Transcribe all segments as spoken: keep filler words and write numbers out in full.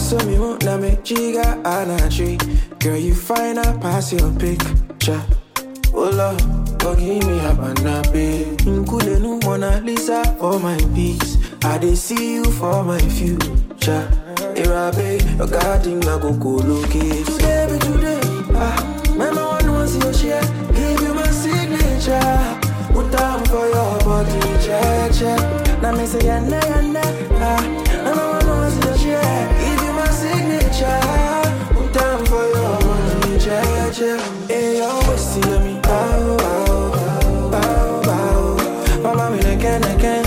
so me won't na me chiga anachi. Girl, you fine, I pass your picture. Oh Lord, oh give me a banabe. Include new Mona Lisa for my peace. I dey see you for my future. Irabe, your garden I go co-locate. Today be today, ah, mama one wants your share. Give you my signature. Put down for your body, check, check. Now me say yeah, nah, yeah, nah, ah, mama one wants your share. Give you my signature. Put down for your body, check, check. Hey, you always see me, bow, bow, bow, bow. Mama me again, again.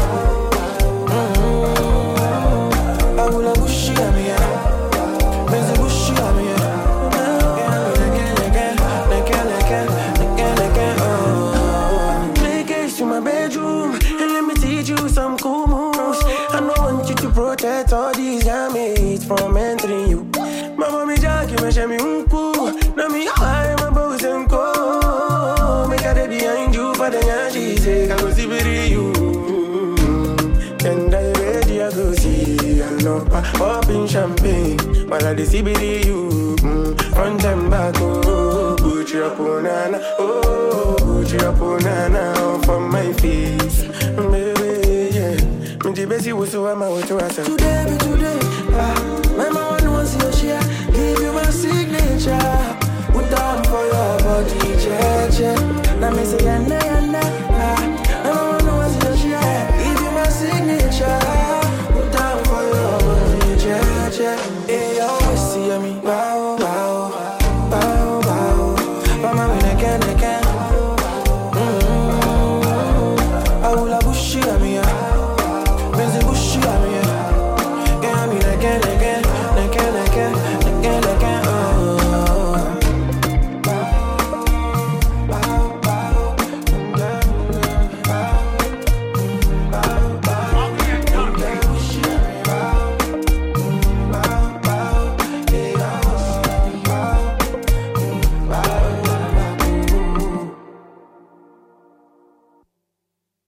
Mm-hmm. I will have bushy, I'm here. Busy bushy, I'm here. Again, again, again, again, again, again, oh. Play games to my bedroom and let me teach you some cool moves. I don't want you to protect all these gametes from entering you. Mama me jackie, me shame me unku. Now me high, my bows and co. Make a day behind you for the yanji sake. I go see with you. And I ready, I go see. I know popping champagne while I see with you. Front and back, oh, Gucci up on nana, oh, Gucci up on nana for my face, baby, yeah. Me the best you so I'm out to us. Today be today, ah, my mama wants your share. Give you my signature. Put down for your body, check, check. Now me say yeah, nah.